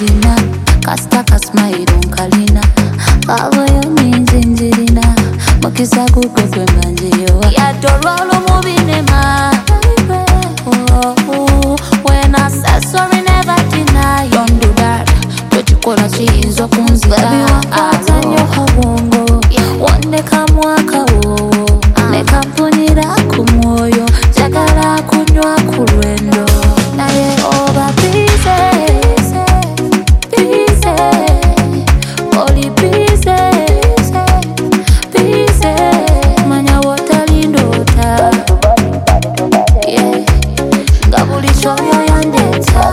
nzirina kasita kasmairo nkalina avoyo ninzinzirina mukisa gugwe gwe manjiyo yadolwalo mubinema. When I said sorry never deny. Don't do that tochikola kiyinza kunzira baby wakwata nnyo kabongo wandeka mwakawo nekampunira ku mwoyo jagala kunywa ku lwendo naye oba bize bize oli bize bize manya wotalindoota nga buli kyoyo yandeeta.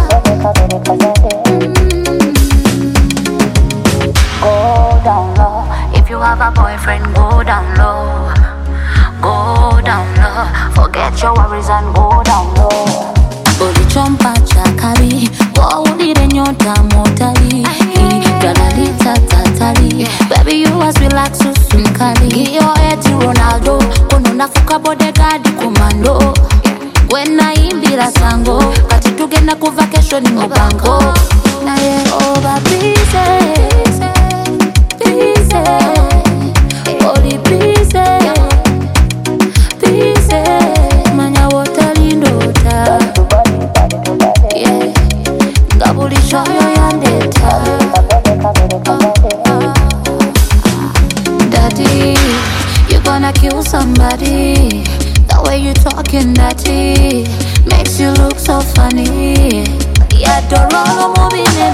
Go down low. If you have a boyfriend, go down low. Go down low. Forget your worries and go down low. Buli chompa chakari, wawulire nyota motali. Galalita tatali. Baby you as relax usunkali. Giyo eti Ronaldo, kono nafuka bodyguard kumando. When I imbira sango, kati tugenda ku vacation mu bango. Naye oba bize. Oli bize, bize, manya wotalindoota. Nga buli kyoyo yandeeta. Daddy, you gonna kill somebody. The way you talking, daddy, makes you look so funny. Yadolwalo mubinema.